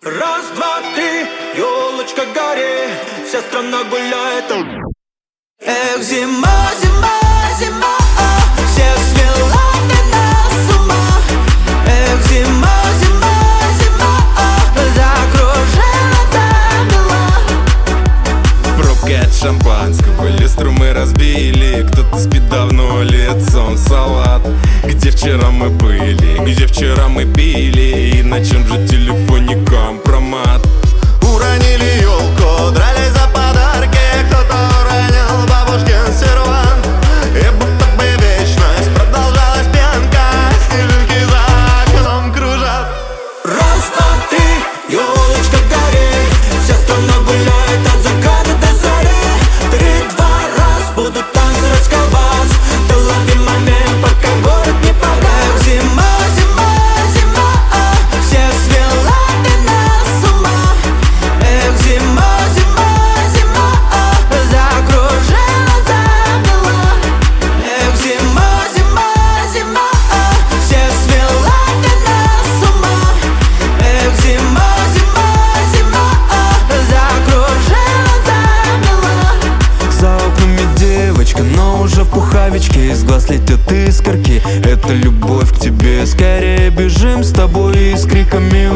Раз, два, три, елочка гори, вся страна гуляет. Эх, зима, зима, зима, всех свела ты нас с ума. Эх, зима, зима, зима, закружила, замела. Пробка от шампанского, люстру мы разбили. Кто-то спит давно лицом в салат. Где вчера мы были, где вчера мы пили, и на чем же телефоне компромат? Уронили елку, дрались за подарки. Кто-то уронил бабушкин сервант. И будто бы вечность продолжалась пьянка. Снежинки за окном кружат. Раз, два, три, елочка гори, вся страна гуляет от заката до зари. 3, 2, раз, будут танцы расколбас. Ты лови момент, пока город не погас. Зима, зима, зима, всех свела ты нас с ума. Эх, зима, зима, зима, закружила, замела. Эх, зима, зима, зима, всех свела ты нас с ума. Эх, зима, зима, зима, закружила, замела. За окнами девочка, но уже в пуховичке. Из глаз летят искорки, это любовь к тебе. Скорее бежим с тобой и с криками